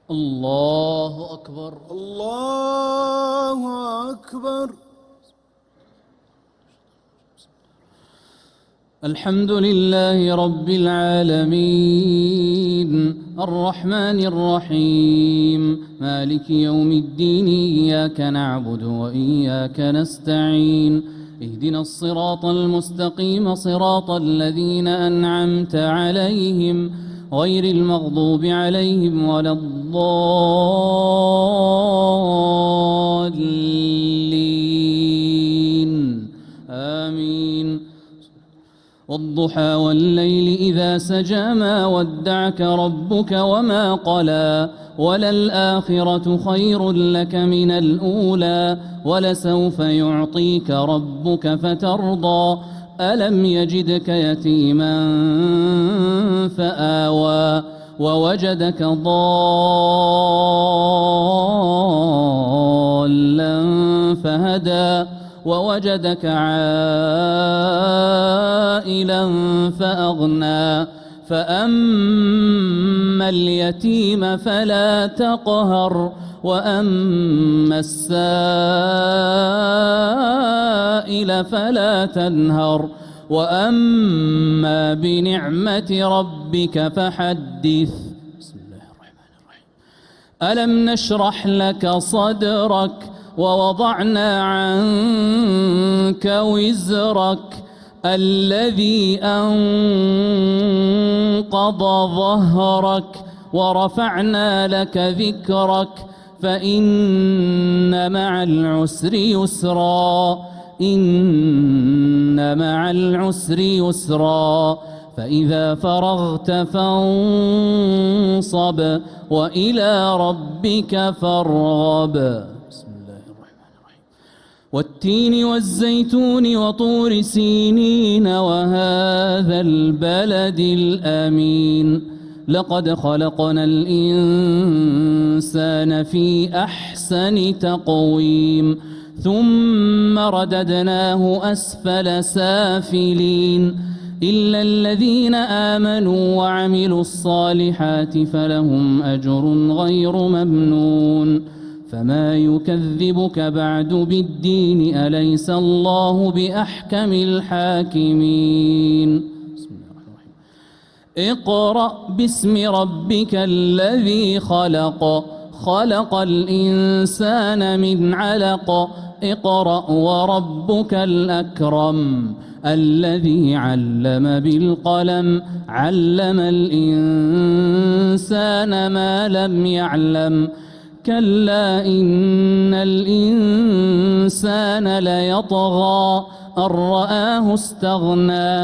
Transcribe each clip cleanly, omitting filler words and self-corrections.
الله أكبر. الله أكبر. الحمد لله رب العالمين الرحمن الرحيم مالك يوم الدين إياك نعبد وإياك نستعين اهدنا الصراط المستقيم صراط الذين أنعمت عليهم غير المغضوب عليهم ولا الضالين آمين. والضحى والليل إذا سجى ما ودعك ربك وما قلى وللآخرة خير لك من الأولى ولسوف يعطيك ربك فترضى ألم يجدك يتيما فآوى ووجدك ضالا فهدى ووجدك عائلا فأغنى فأما اليتيم فلا تقهر وأما السائل فلا تنهر وأما بنعمة ربك فحدث. بسم الله الرحمن الرحيم. ألم نشرح لك صدرك ووضعنا عنك وزرك الذي أنقض ظهرك ورفعنا لك ذكرك فإن مع العسر يسرا إن مع العسر يسرا فإذا فرغت فانصب وإلى ربك فارغب. والتين والزيتون وطور سينين وهذا البلد الأمين لقد خلقنا الإنسان في أحسن تقويم ثم رددناه أسفل سافلين إلا الذين آمنوا وعملوا الصالحات فلهم أجر غير ممنون فما يكذبك بعد بالدين أليس الله بأحكم الحاكمين. بسم الله الرحمن الرحيم. اقرأ باسم ربك الذي خلق خلق الإنسان من علق اقرأ وربك الأكرم الذي علم بالقلم علم الإنسان ما لم يعلم كلا إن الإنسان ليطغى أن رآه استغنى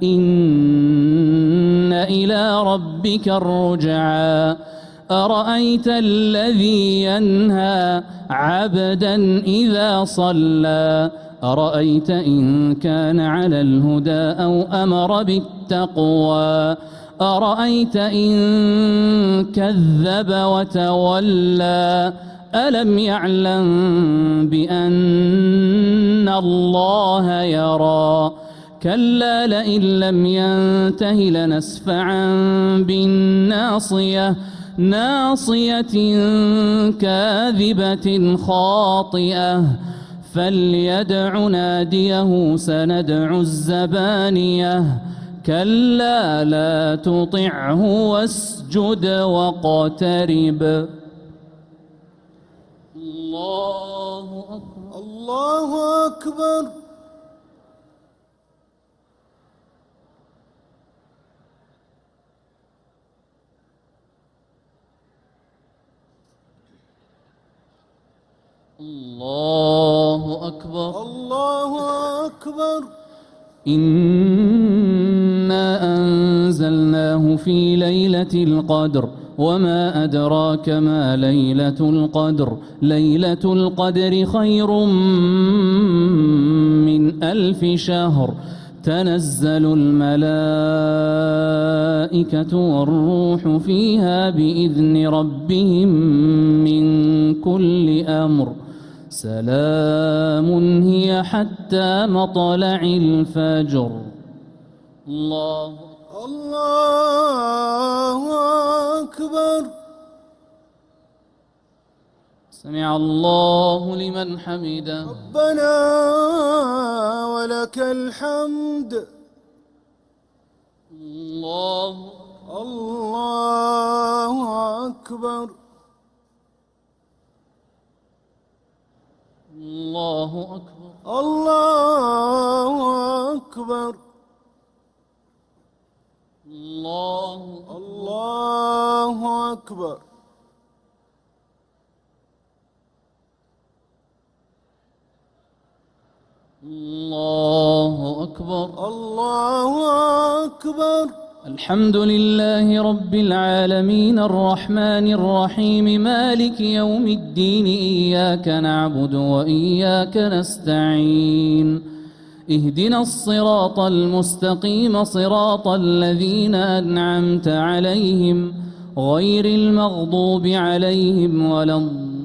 إن إلى ربك الرجعى أرأيت الذي ينهى عبدا إذا صلى أرأيت إن كان على الهدى أو أمر بالتقوى أرأيت إن كذب وتولى ألم يعلم بأن الله يرى كلا لئن لم ينته لنسفعا بالناصية ناصية كاذبة خاطئة فليدع ناديه سندع الزبانية كلا لا تطعه واسجد واقترب. الله أكبر. الله أكبر. الله أكبر. الله أكبر. إنا أنزلناه في ليلة القدر وما أدراك ما ليلة القدر ليلة القدر خير من 1000 شهر تنزل الملائكة والروح فيها بإذن ربهم من كل أمر سلام هي حتى مطلع الفجر. الله الله أكبر. سمع الله لمن حمده. ربنا ولك الحمد. الله أكبر. الله أكبر. الله أكبر. الله أكبر. الله أكبر. الله أكبر. الحمد لله رب العالمين الرحمن الرحيم مالك يوم الدين إياك نعبد وإياك نستعين اهدنا الصراط المستقيم صراط الذين أنعمت عليهم غير المغضوب عليهم ولا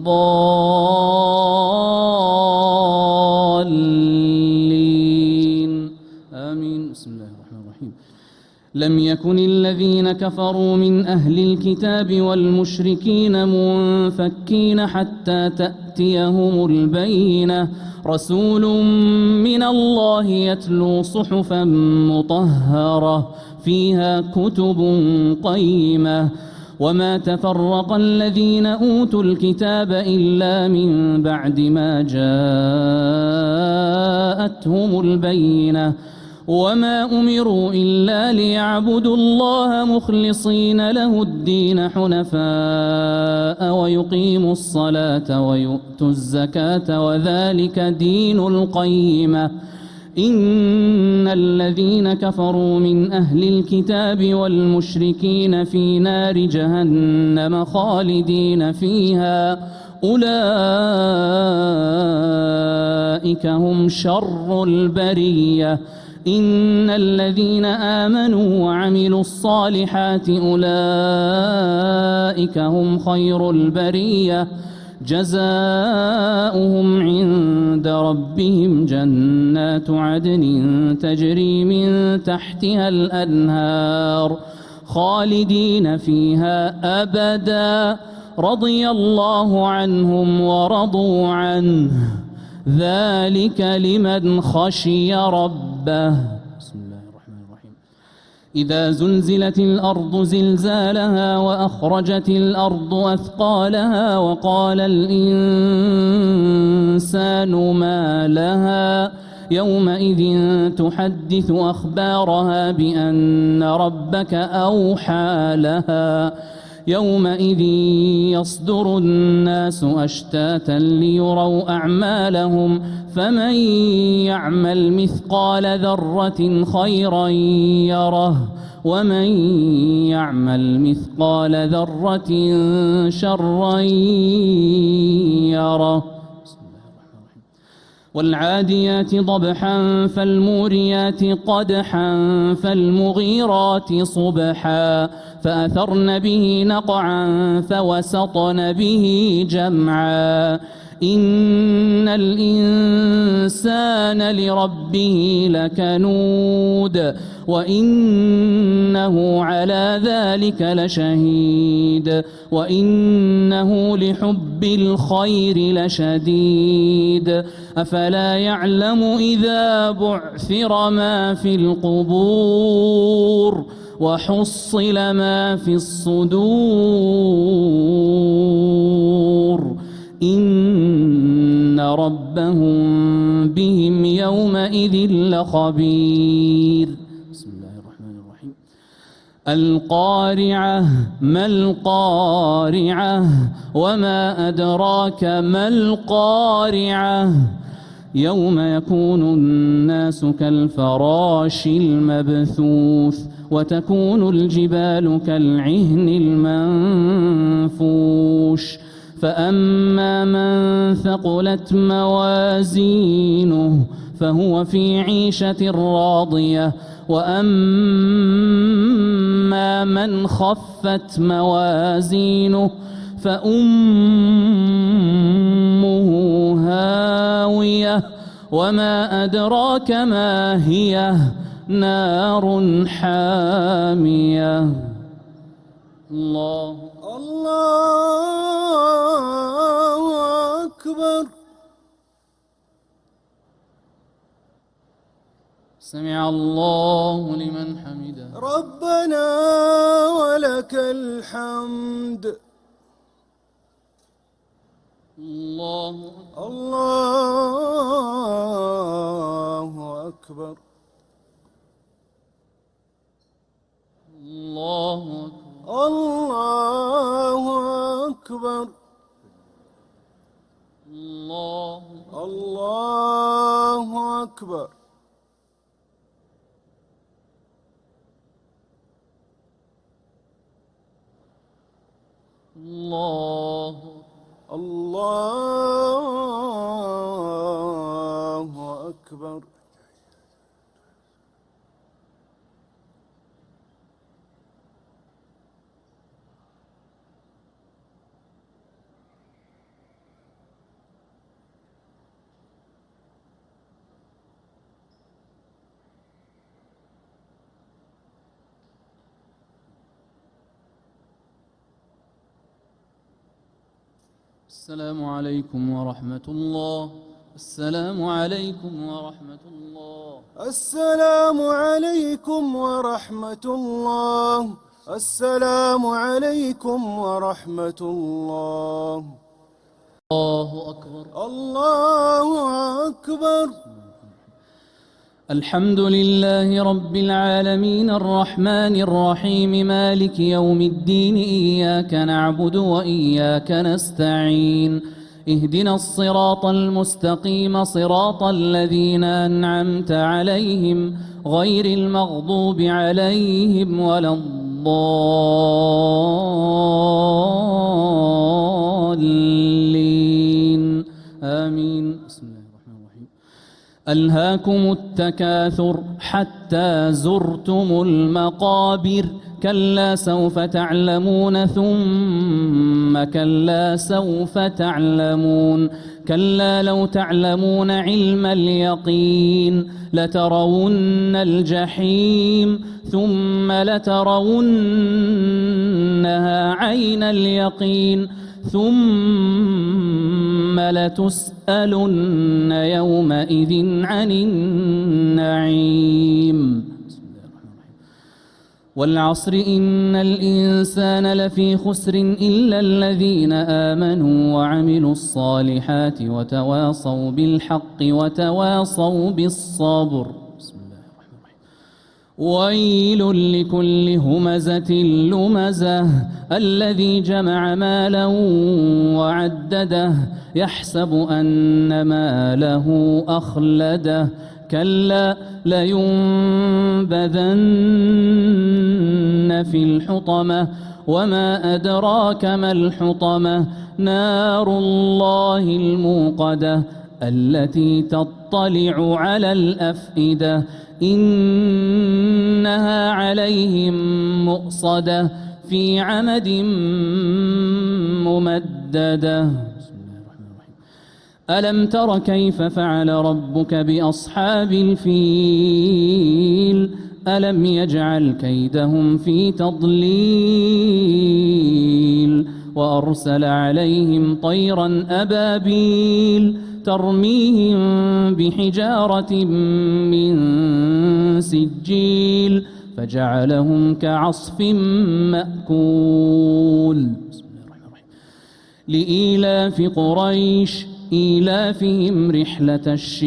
الضالين آمين. بسم الله الرحمن الرحيم. لم يكن الذين كفروا من أهل الكتاب والمشركين منفكين حتى تأتيهم البينة رسول من الله يتلو صحفا مطهرة فيها كتب قيمة وما تفرق الذين أوتوا الكتاب إلا من بعد ما جاءتهم البينة وما أمروا إلا ليعبدوا الله مخلصين له الدين حنفاء ويقيموا الصلاة ويؤتوا الزكاة وذلك دين القيمة إن الذين كفروا من أهل الكتاب والمشركين في نار جهنم خالدين فيها أولئك هم شر البرية إن الذين آمنوا وعملوا الصالحات أولئك هم خير البرية جزاؤهم عند ربهم جنات عدن تجري من تحتها الأنهار خالدين فيها أبدا رضي الله عنهم ورضوا عنه ذلك لمن خشي ربه. بسم الله الرحمن الرحيم. إذا زلزلت الأرض زلزالها وأخرجت الأرض أثقالها وقال الإنسان ما لها يومئذ تحدث أخبارها بأن ربك أوحى لها يومئذ يصدر الناس أشتاتا ليروا أعمالهم فمن يعمل مثقال ذرة خيرا يره ومن يعمل مثقال ذرة شرا يره. والعاديات ضبحا فالموريات قدحا فالمغيرات صبحا فأثرن به نقعا فوسطن به جمعا إن الإنسان لربه لكنود وإنه على ذلك لشهيد وإنه لحب الخير لشديد أفلا يعلم إذا بعثر ما في القبور وحصل ما في الصدور إن ربهم بهم يومئذ لخبير. بسم الله الرحمن الرحيم. القارعة ما القارعة وما أدراك ما القارعة يوم يكون الناس كالفراش المبثوث وتكون الجبال كالعهن المنفوش فأما من ثقلت موازينه فهو في عيشة راضية وأما من خفت موازينه فأمه هاوية وما أدراك ما هي نار حامية. الله سمع الله لمن حمده. ربنا ولك الحمد. الله أكبر. الله أكبر. الله أكبر. الله أكبر. الله أكبر. السلام عليكم ورحمة الله. السلام عليكم ورحمة الله. السلام عليكم ورحمة الله. السلام عليكم ورحمة الله. الله أكبر. الله أكبر. الحمد لله رب العالمين الرحمن الرحيم مالك يوم الدين إياك نعبد وإياك نستعين اهدنا الصراط المستقيم صراط الذين أنعمت عليهم غير المغضوب عليهم ولا الضالين آمين. بسم الله الرحمن الرحيم. ألهاكم التكاثر حتى زرتم المقابر كلا سوف تعلمون ثم كلا سوف تعلمون كلا لو تعلمون علم اليقين لترون الجحيم ثم لترونها عين اليقين ثم لتسألن يومئذ عن النعيم. والعصر إن الإنسان لفي خسر إلا الذين آمنوا وعملوا الصالحات وتواصوا بالحق وتواصوا بالصبر. بسم الله الرحمن الرحيم. ويل لكل همزة لمزة الذي جمع مالا وعدده يحسب أن ماله أخلده كلا لينبذن في الحطمة وما أدراك ما الحطمة نار الله الموقدة التي تطلع على الأفئدة إنها عليهم مؤصدة في عمد ممددة. ألم تر كيف فعل ربك بأصحاب الفيل ألم يجعل كيدهم في تضليل وأرسل عليهم طيرا أبابيل ترميهم بحجارة من سجيل فجعلهم كعصف مأكول. بسم الله الرحمن الرحيم. لإيلاف قريش إيلافهم رحلة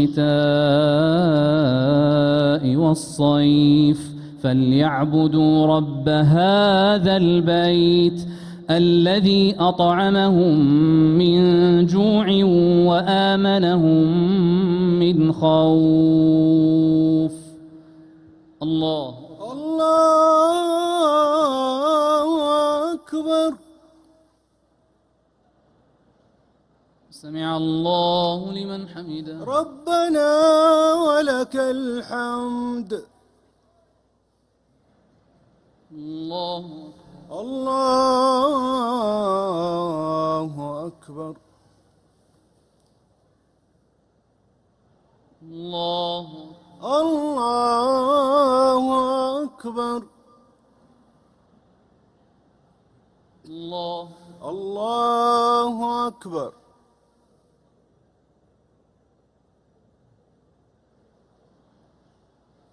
الشتاء والصيف فليعبدوا رب هذا البيت الذي أطعمهم من جوع وآمنهم من خوف. الله أكبر. سمع الله لمن حمده. ربنا ولك الحمد. الله أكبر. الله أكبر. الله أكبر.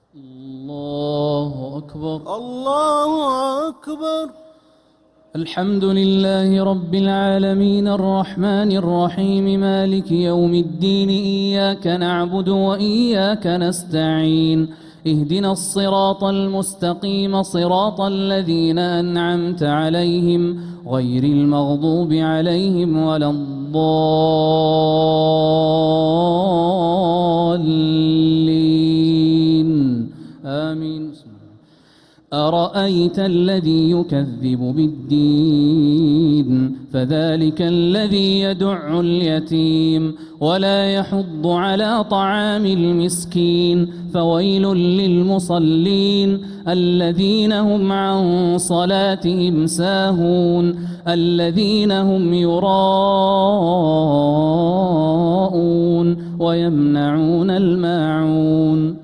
الله أكبر. الله أكبر. الحمد لله رب العالمين الرحمن الرحيم مالك يوم الدين إياك نعبد وإياك نستعين اهدنا الصراط المستقيم صراط الذين أنعمت عليهم غير المغضوب عليهم ولا الضالين آمين. أرأيت الذي يكذب بالدين فذلك الذي يدع اليتيم ولا يحض على طعام المسكين فويل للمصلين الذين هم عن صلاتهم ساهون الذين هم يراءون ويمنعون الماعون.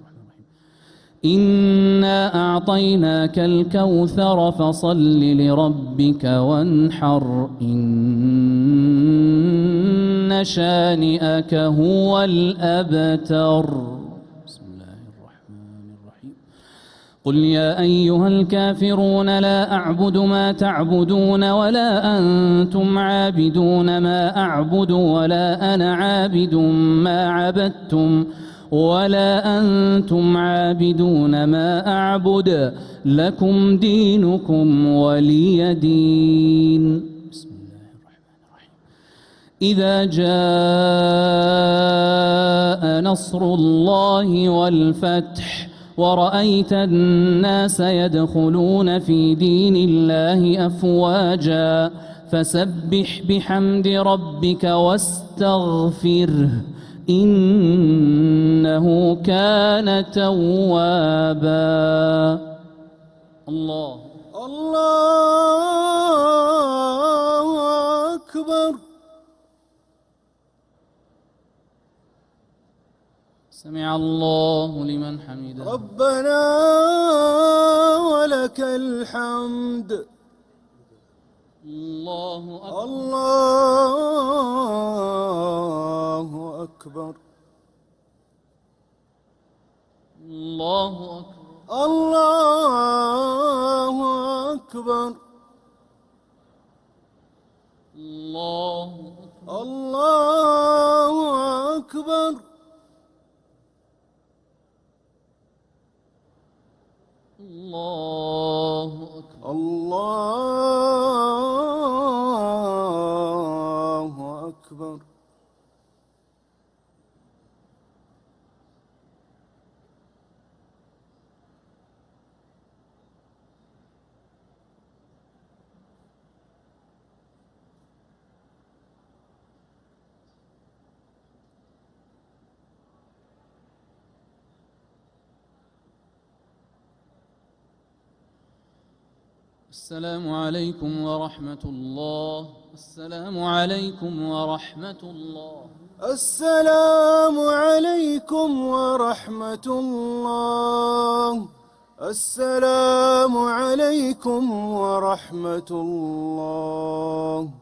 إنا أعطيناك الكوثر فصل لربك وانحر إن شانئك هو الأبتر. بسم الله الرحمن الرحيم. قل يا أيها الكافرون لا أعبد ما تعبدون ولا أنتم عابدون ما أعبد ولا أنا عابد ما عبدتم ولا أنتم عابدون ما أعبد لكم دينكم ولي دين. بسم الله الرحمن الرحيم. إذا جاء نصر الله والفتح ورأيت الناس يدخلون في دين الله أفواجا فسبح بحمد ربك واستغفره إنه كان توابا. الله أكبر. سمع الله لمن حمده. ربنا ولك الحمد. الله أكبر. الله أكبر. الله أكبر. الله أكبر. الله أكبر. الله أكبر. الله أكبر. الله أكبر. السلام عليكم ورحمة الله. السلام عليكم ورحمة الله. السلام عليكم ورحمة الله. السلام عليكم ورحمة الله.